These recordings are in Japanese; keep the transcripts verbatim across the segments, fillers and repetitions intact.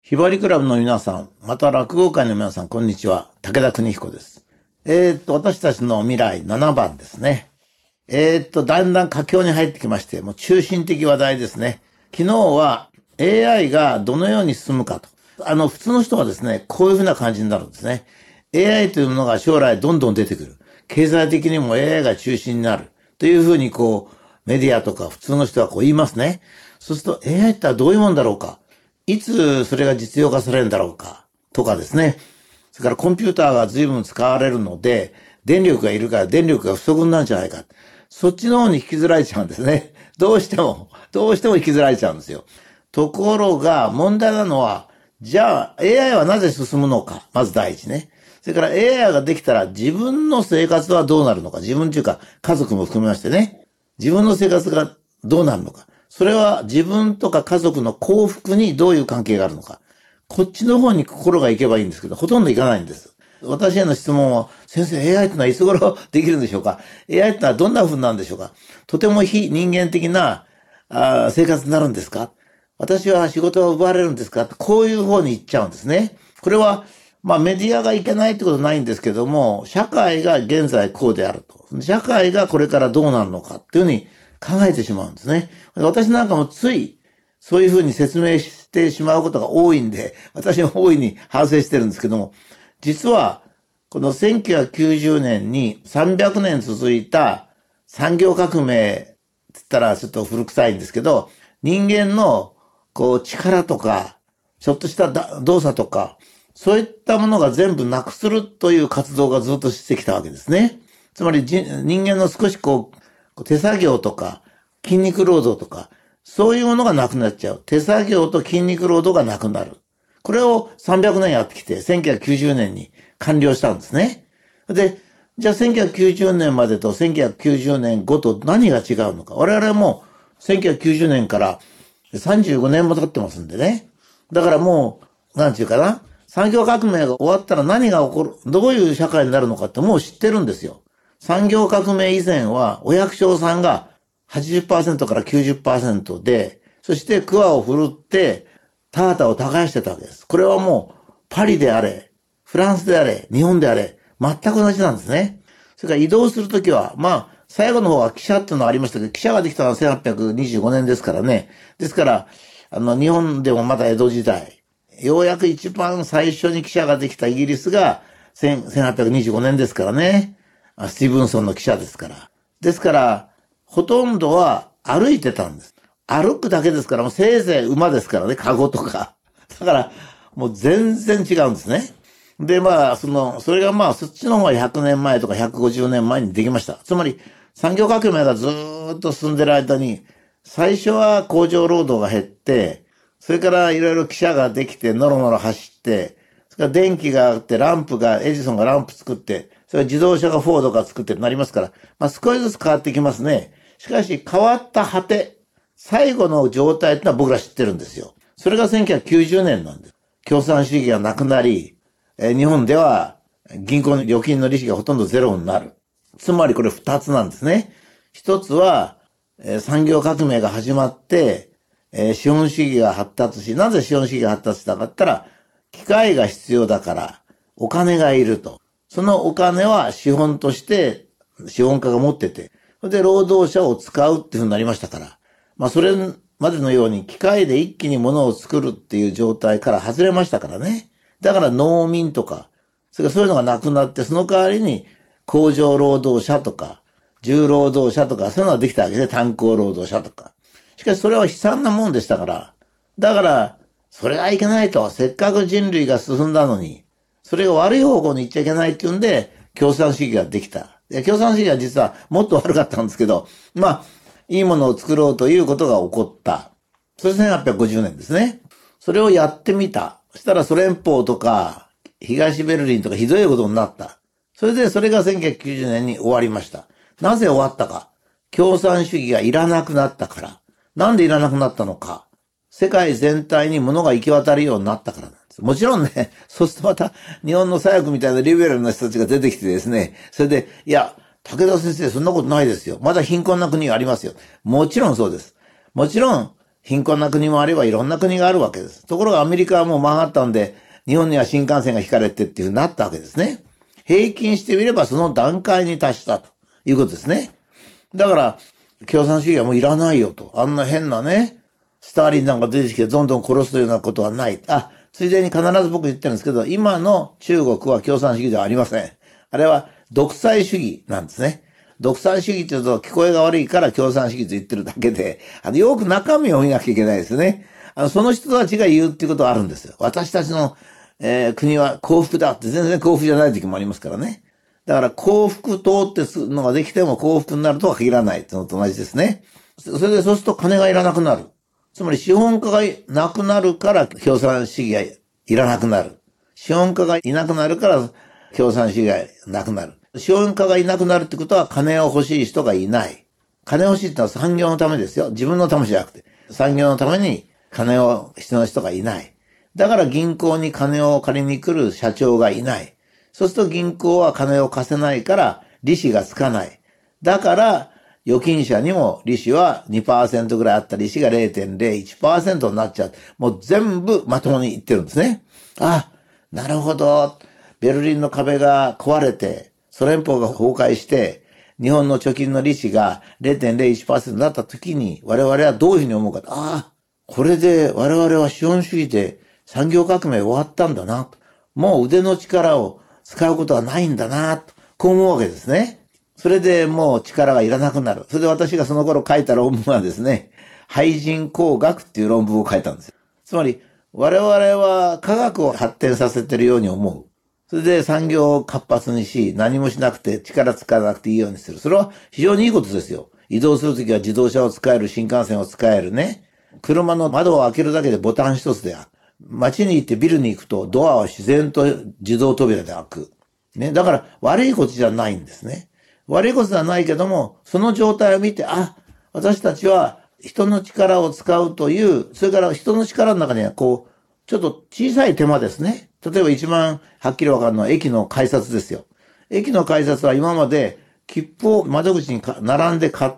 ひばりクラブの皆さん、また落語界の皆さん、こんにちは。武田邦彦です。えーっと、私たちの未来ななばんですね。えーっと、だんだん佳境に入ってきまして、もう中心的話題ですね。昨日は エーアイ がどのように進むかと。あの、普通の人はですね、こういうふうな感じになるんですね。エーアイ というものが将来どんどん出てくる。経済的にも エーアイ が中心になる。というふうにこう、メディアとか普通の人はこう言いますね。そうすると エーアイ ってどういうもんだろうか。いつそれが実用化されるんだろうか。とかですね。それからコンピューターが随分使われるので、電力がいるから電力が不足になるんじゃないか。そっちの方に引きずられちゃうんですね。どうしても、どうしても引きずられちゃうんですよ。ところが問題なのは、じゃあ エーアイ はなぜ進むのか。まず第一ね。それから エーアイ ができたら自分の生活はどうなるのか。自分というか家族も含めましてね。自分の生活がどうなるのか。それは自分とか家族の幸福にどういう関係があるのか。こっちの方に心が行けばいいんですけど、ほとんど行かないんです。私への質問は、先生 エーアイ ってのはいつ頃できるんでしょうか？ エーアイ ってのはどんな風なんでしょうか？とても非人間的なあ生活になるんですか？私は仕事を奪われるんですか？こういう方に行っちゃうんですね。これは、まあメディアがいけないってことはないんですけども、社会が現在こうであると。社会がこれからどうなるのかっていうふうに考えてしまうんですね。私なんかもつい、そういうふうに説明してしまうことが多いんで、私も大いに反省してるんですけども、実は、このせんきゅうひゃくきゅうじゅうねんにさんびゃくねん続いた産業革命って言ったらちょっと古臭いんですけど、人間のこう力とか、ちょっとした動作とか、そういったものが全部なくするという活動がずっとしてきたわけですね。つまり人間の少しこう、手作業とか、筋肉労働とか、そういうものがなくなっちゃう。手作業と筋肉労働がなくなる。これをさんびゃくねんやってきて、せんきゅうひゃくきゅうじゅうねんに完了したんですね。で、じゃあせんきゅうひゃくきゅうじゅうねんまでとせんきゅうひゃくきゅうじゅうねんごと何が違うのか。我々もせんきゅうひゃくきゅうじゅうねんからさんじゅうごねんも経ってますんでね。だからもう、なんていうかな。産業革命が終わったら何が起こる、どういう社会になるのかってもう知ってるんですよ。産業革命以前はお役所さんがはちじゅっパーセントからきゅうじゅっパーセントで、そして桑を振るって田畑を耕してたわけです。これはもうパリであれ、フランスであれ、日本であれ、全く同じなんですね。それから移動するときは、まあ、最後の方は汽車っていうのがありましたけど、汽車ができたのはせんはっぴゃくにじゅうごねんですからね。ですから、あの、日本でもまだ江戸時代、ようやく一番最初に汽車ができたイギリスがせんはっぴゃくにじゅうごねんですからね。スティーブンソンの汽車ですから。ですから、ほとんどは歩いてたんです。歩くだけですから、もうせいぜい馬ですからね、カゴとか。だから、もう全然違うんですね。で、まあ、その、それがまあ、そっちの方はひゃくねんまえとかひゃくごじゅうねんまえにできました。つまり、産業革命がずーっと進んでる間に、最初は工場労働が減って、それからいろいろ汽車ができて、ノロノロ走って、それから電気があって、ランプが、エジソンがランプ作って、それから自動車がフォードが作ってなりますから、まあ少しずつ変わってきますね。しかし、変わった果て、最後の状態ってのは僕ら知ってるんですよ。それがせんきゅうひゃくきゅうじゅうねんなんです。共産主義がなくなり、え日本では銀行の預金の利子がほとんどゼロになる。つまりこれ二つなんですね。一つは、え産業革命が始まって、え資本主義が発達し、なぜ資本主義が発達したかって言ったら、機械が必要だから、お金がいると。そのお金は資本として資本家が持ってて、それで労働者を使うっていうふうになりましたから。まあそれまでのように機械で一気に物を作るっていう状態から外れましたからね。だから農民とか、それからそういうのがなくなって、その代わりに工場労働者とか、重労働者とか、そういうのができたわけで、炭鉱労働者とか。しかしそれは悲惨なもんでしたから。だから、それはいけないと。せっかく人類が進んだのに、それが悪い方向に行っちゃいけないっていうんで、共産主義ができた。共産主義は実はもっと悪かったんですけど、まあ、いいものを作ろうということが起こった。それせんはっぴゃくごじゅうねんですね。それをやってみた。そしたらソ連邦とか、東ベルリンとかひどいことになった。それでそれがせんきゅうひゃくきゅうじゅうねんに終わりました。なぜ終わったか。共産主義がいらなくなったから。なんでいらなくなったのか。世界全体に物が行き渡るようになったからなんです。もちろんね、そうするとまた日本の左翼みたいなリベラルな人たちが出てきてですね、それで、いや、武田先生そんなことないですよ。まだ貧困な国がありますよ。もちろんそうです。もちろん貧困な国もあればいろんな国があるわけです。ところがアメリカはもうマンハッタンで日本には新幹線が引かれてっていう風になったわけですね。平均してみればその段階に達したということですね。だから、共産主義はもういらないよと。あんな変なね、スターリンなんか出てきてどんどん殺すというようなことはない。あ、ついでに必ず僕言ってるんですけど、今の中国は共産主義ではありません。あれは独裁主義なんですね。独裁主義って言うと聞こえが悪いから共産主義と言ってるだけで、あの、よく中身を見なきゃいけないですね。あの、その人たちが言うっていうことはあるんですよ。私たちの、えー、国は幸福だって全然幸福じゃない時もありますからね。だから幸福党ってのができても幸福になるとは限らないってのと同じですね。それでそうすると金がいらなくなる。つまり資本家がなくなるから共産主義がいらなくなる。資本家がいなくなるから共産主義がなくなる。資本家がいなくなるってことは金を欲しい人がいない。金欲しいってのは産業のためですよ。自分のためじゃなくて。産業のために金を必要な人がいない。だから銀行に金を借りに来る社長がいない。そうすると銀行は金を貸せないから利子がつかない。だから預金者にも利子は にパーセント ぐらいあった利子が れいてんれいいちパーセント になっちゃう。もう全部まともに言ってるんですね。あ、なるほど。ベルリンの壁が壊れて、ソ連邦が崩壊して、日本の貯金の利子が れいてんれいいちパーセント になった時に、我々はどういうふうに思うか。ああ、これで我々は資本主義で産業革命終わったんだな。もう腕の力を使うことはないんだな。こう思うわけですね。それでもう力がいらなくなる。それで私がその頃書いた論文はですね、廃人工学っていう論文を書いたんですよ。つまり、我々は科学を発展させてるように思う。それで産業を活発にし、何もしなくて力使わなくていいようにする。それは非常にいいことですよ。移動するときは自動車を使える、新幹線を使えるね。車の窓を開けるだけでボタン一つで開く。街に行ってビルに行くとドアは自然と自動扉で開く。ね。だから悪いことじゃないんですね。悪いことじゃないけども、その状態を見て、あ、私たちは人の力を使うという、それから人の力の中にはこう、ちょっと小さい手間ですね。例えば一番はっきりわかるのは駅の改札ですよ。駅の改札は今まで切符を窓口に並んで買って、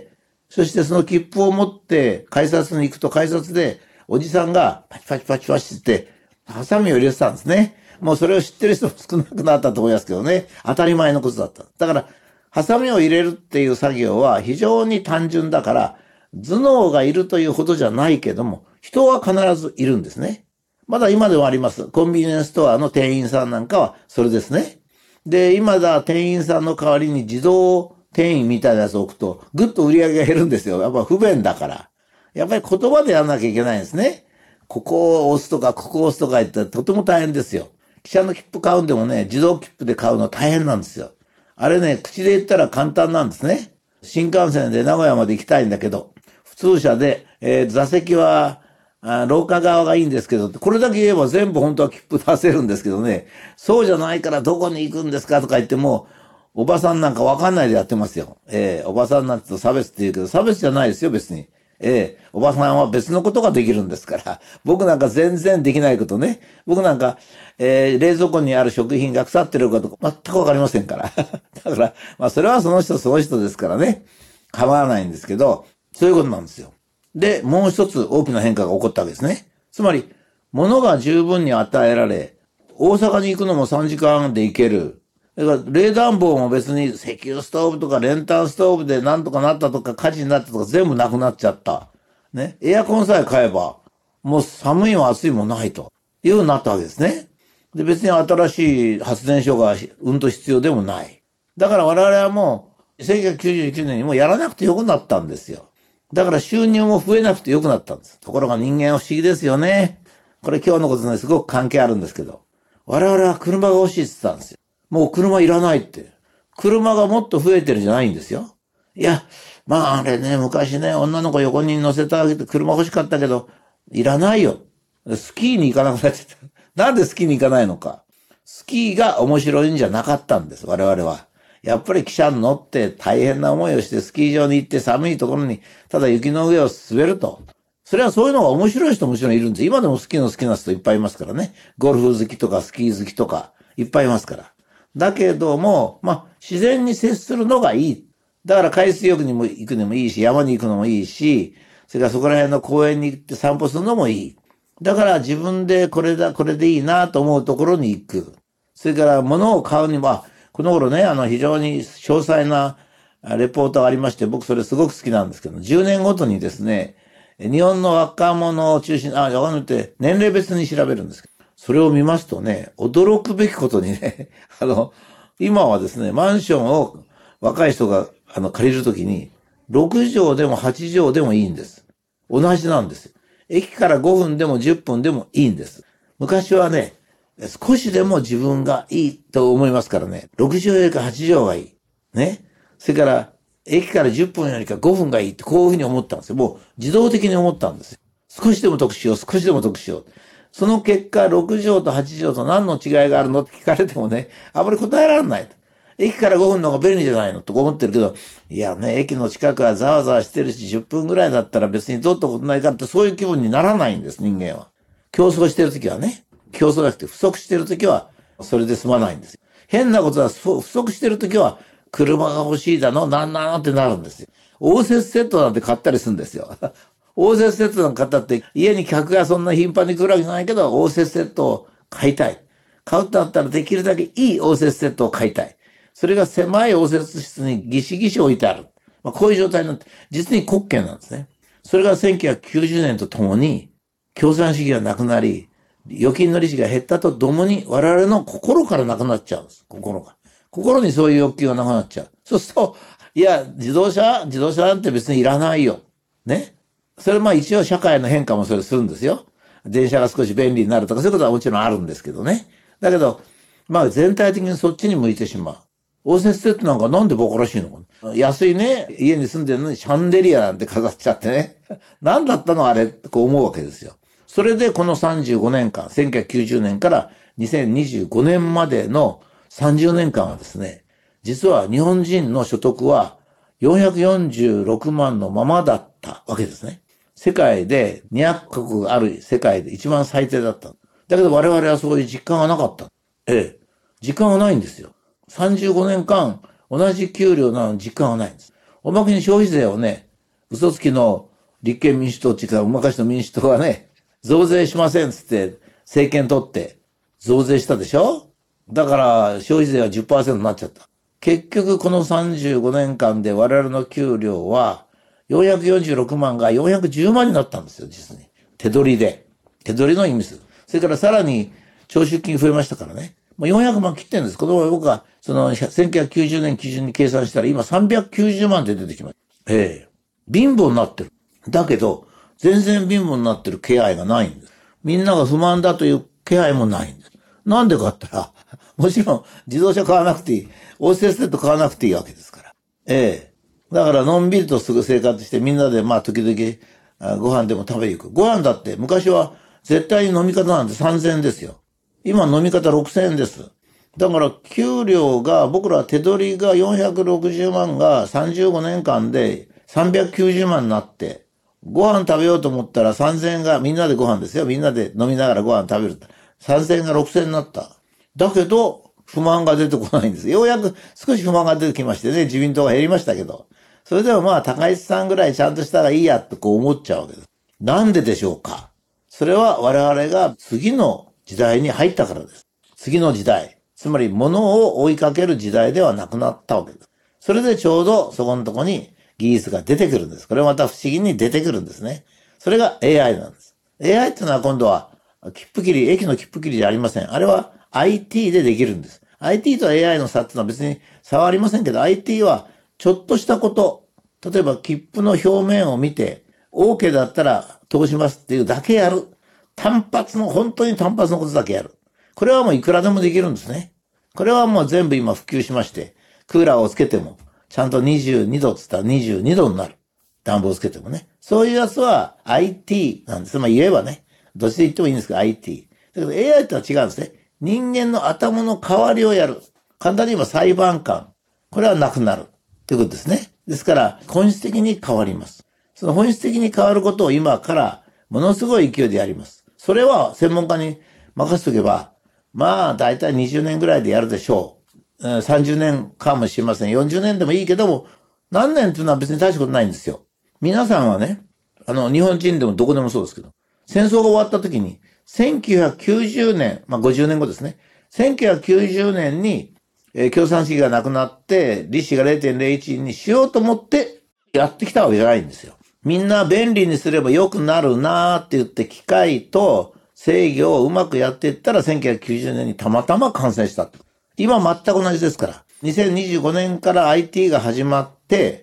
そしてその切符を持って改札に行くと改札でおじさんがパチパチパチパチってハサミを入れてたんですね。もうそれを知ってる人も少なくなったと思いますけどね。当たり前のことだった。だから、ハサミを入れるっていう作業は非常に単純だから、頭脳がいるというほどじゃないけども、人は必ずいるんですね。まだ今ではあります。コンビニエンスストアの店員さんなんかはそれですね。で、今だ店員さんの代わりに自動店員みたいなやつを置くと、ぐっと売り上げが減るんですよ。やっぱ不便だから。やっぱり言葉でやらなきゃいけないんですね。ここを押すとか、ここを押すとか言ったらとても大変ですよ。汽車の切符買うんでもね、自動切符で買うの大変なんですよ。あれね、口で言ったら簡単なんですね。新幹線で名古屋まで行きたいんだけど、普通車で、えー、座席は、あ廊下側がいいんですけど、これだけ言えば全部本当は切符出せるんですけどね、そうじゃないからどこに行くんですかとか言っても、おばさんなんかわかんないでやってますよ。えー、おばさんなんて差別って言うけど、差別じゃないですよ、別に。ええ、おばさんは別のことができるんですから。僕なんか全然できないことね。僕なんか、えー、冷蔵庫にある食品が腐ってるかとか全くわかりませんから。だから、まあそれはその人その人ですからね。構わないんですけど、そういうことなんですよ。で、もう一つ大きな変化が起こったわけですね。つまり、物が十分に与えられ、大阪に行くのもさんじかんで行ける。だから冷暖房も別に石油ストーブとか練炭ストーブでなんとかなったとか火事になったとか全部なくなっちゃった。ね。エアコンさえ買えば、もう寒いも暑いもないというようになったわけですね。で、別に新しい発電所がうんと必要でもない。だから我々はもうせんきゅうひゃくきゅうじゅうきゅうねんにもうやらなくてよくなったんですよ。だから収入も増えなくてよくなったんです。ところが人間は不思議ですよね。これ今日のことね、すごく関係あるんですけど。我々は車が欲しいって言ってたんですよ。もう車いらないって。車がもっと増えてるじゃないんですよ。いや、まああれね、昔ね、女の子横に乗せてあげて車欲しかったけど、いらないよ。スキーに行かなくなっちゃった。なんでスキーに行かないのか。スキーが面白いんじゃなかったんです、我々は。やっぱり汽車に乗って大変な思いをしてスキー場に行って寒いところにただ雪の上を滑ると。それはそういうのが面白い人ももちろんいるんです。今でもスキーの好きな人いっぱいいますからね。ゴルフ好きとかスキー好きとかいっぱいいますから。だけども、まあ、自然に接するのがいい。だから海水浴にも行くのもいいし、山に行くのもいいし、そそれからそこら辺の公園に行って散歩するのもいい。だから自分でこれだ、これでいいなと思うところに行く。それから物を買うにも、この頃ね、あの非常に詳細なレポートがありまして、僕それすごく好きなんですけど、じゅうねんごとにですね、日本の若者を中心に、あ、若者って年齢別に調べるんですけど、それを見ますとね、驚くべきことにね、あの、今はですね、マンションを若い人があの借りるときに、ろくじょうでもはちじょうでもいいんです。同じなんですよ。駅からごふんでもじゅっぷんでもいいんです。昔はね、少しでも自分がいいと思いますからね、ろくじょうよりかはちじょうがいい。ね。それから、駅からじゅっぷんよりかごふんがいいってこういうふうに思ったんですよ。もう自動的に思ったんですよ。少しでも得しよう、少しでも得しよう。その結果、ろくじょうとはちじょうと何の違いがあるのって聞かれてもね、あまり答えられない。駅からごふんの方が便利じゃないのと思ってるけど、いやね、駅の近くはざわざわしてるし、じゅっぷんぐらいだったら別にどうってことないかってそういう気分にならないんです、人間は。競争してるときはね。競争じゃなくて不足してるときは、それで済まないんですよ。変なことは不足してるときは、車が欲しいだの、なんなのってなるんですよ。応接セットなんて買ったりするんですよ。応接セットなんか買ったって、家に客がそんな頻繁に来るわけじゃないけど、応接セットを買いたい。買うとなったらできるだけいい応接セットを買いたい。それが狭い応接室にギシギシ置いてある。まあ、こういう状態になって、実に滑稽なんですね。それがせんきゅうひゃくきゅうじゅうねんとともに、共産主義がなくなり、預金の利子が減ったとともに、我々の心からなくなっちゃうんです。心が。心にそういう欲求がなくなっちゃう。そうすると、いや、自動車、自動車なんて別にいらないよ。ね。それまあ一応社会の変化もそれするんですよ。電車が少し便利になるとか、そういうことはもちろんあるんですけどね。だけど、まあ全体的にそっちに向いてしまう。応接セットなんかなんでバカらしいのか。安いね、家に住んでるのにシャンデリアなんて飾っちゃってね。何だったのあれってこう思うわけですよ。それでこのさんじゅうごねんかん、せんきゅうひゃくきゅうじゅうねんからにせんにじゅうごねんまでのさんじゅうねんかんはですね、実は日本人の所得はよんひゃくよんじゅうろくまんのままだったわけですね。世界でにひゃくかこくある世界で一番最低だった。だけど我々はそういう実感がなかった。ええ。実感がないんですよ。さんじゅうごねんかん同じ給料なのに実感がないんです。おまけに消費税をね、嘘つきの立憲民主党っていうか、おまかしの民主党はね、増税しませんっつって政権取って増税したでしょ？だから消費税は じゅっパーセント になっちゃった。結局このさんじゅうごねんかんで我々の給料はよんひゃくよんじゅうろくまんがよんひゃくじゅうまんになったんですよ、実に。手取りで。手取りの意味する。それからさらに徴収金増えましたからね。もうよんひゃくまん切ってるんです。この僕はそのせんきゅうひゃくきゅうじゅうねん基準に計算したら今さんびゃくきゅうじゅうまんで出てきました。ええ。貧乏になってる。だけど、全然貧乏になってる気配がないんです。みんなが不満だという気配もないんです。なんでかって言ったら、もちろん自動車買わなくていい。応接セット買わなくていいわけですから。ええ。だからのんびりとすぐ生活してみんなでまあ時々ご飯でも食べに行く。ご飯だって昔は絶対に飲み方なんてさんぜんえんですよ。今飲み方ろくせんえんです。だから給料が僕ら手取りがよんひゃくろくじゅうまんがさんじゅうごねんかんでさんびゃくきゅうじゅうまんになって、ご飯食べようと思ったらさんぜんえんがみんなでご飯ですよ。みんなで飲みながらご飯食べる。さんぜんえんがろくせんえんになった。だけど不満が出てこないんです。ようやく少し不満が出てきましてね、自民党が減りましたけど。それでもまあ高市さんぐらいちゃんとしたらいいやってこう思っちゃうわけです。なんででしょうか。それは我々が次の時代に入ったからです。次の時代。つまり物を追いかける時代ではなくなったわけです。それでちょうどそこのとこに技術が出てくるんです。これまた不思議に出てくるんですね。それが エーアイ なんです。エーアイ っていうのは今度は切符切り、駅の切符切りじゃありません。あれは アイティー でできるんです。アイティー と エーアイ の差っていうのは別に差はありませんけど、アイティー はちょっとしたこと、例えば切符の表面を見て、OK だったら通しますっていうだけやる。単発の、本当に単発のことだけやる。これはもういくらでもできるんですね。これはもう全部今普及しまして、クーラーをつけても、ちゃんとにじゅうにどっつったらにじゅうにどになる。暖房つけてもね。そういうやつは アイティー なんです。まあ言えばね。どっちで言ってもいいんですけど アイティー。だけど エーアイ ってのは違うんですね。人間の頭の代わりをやる。簡単に言えば裁判官。これはなくなる。ということですね。ですから本質的に変わります。その本質的に変わることを今からものすごい勢いでやります。それは専門家に任せとけば、まあ大体にじゅうねんぐらいでやるでしょう。さんじゅうねんかもしれません。よんじゅうねんでもいいけども、何年っていうのは別に大したことないんですよ。皆さんはね、 あの、日本人でもどこでもそうですけど、戦争が終わった時に、せんきゅうひゃくきゅうじゅうねん、まあごじゅうねんごですね。せんきゅうひゃくきゅうじゅうねんに、えー、共産主義がなくなって、利子が れいてんれいいち にしようと思ってやってきたわけじゃないんですよ。みんな便利にすれば良くなるなーって言って機械と制御をうまくやっていったらせんきゅうひゃくきゅうじゅうねんにたまたま完成した。今全く同じですから。にせんにじゅうごねんから アイティー が始まって、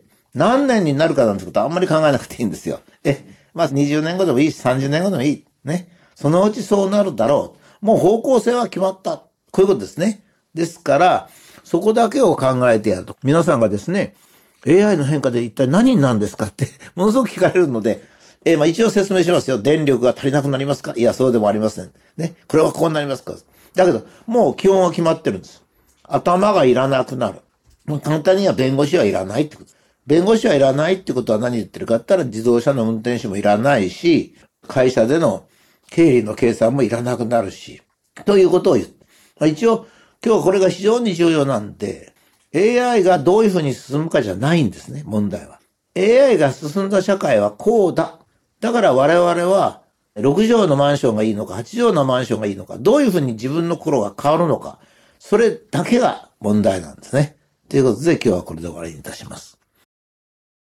何年になるかなんてことはあんまり考えなくていいんですよ。え、まあにじゅうねんごでもいいし、さんじゅうねんごでもいい。ね。そのうちそうなるだろう。もう方向性は決まった。こういうことですね。ですから、そこだけを考えてやると。皆さんがですね、エーアイ の変化で一体何になるんですかって、ものすごく聞かれるので、えー、まあ一応説明しますよ。電力が足りなくなりますか？いや、そうでもありません。ね。これはこうなりますか？だけど、もう基本は決まってるんです。頭がいらなくなる。もう簡単には弁護士はいらないってこと。弁護士はいらないってことは何言ってるかって言ったら自動車の運転手もいらないし、会社での経理の計算もいらなくなるし、ということを言う。まあ、一応、今日はこれが非常に重要なんで、エーアイ がどういうふうに進むかじゃないんですね、問題は。エーアイ が進んだ社会はこうだ。だから我々は、ろくじょうのマンションがいいのか、はちじょうのマンションがいいのか、どういうふうに自分の心が変わるのか、それだけが問題なんですね。ということで今日はこれで終わりにいたします。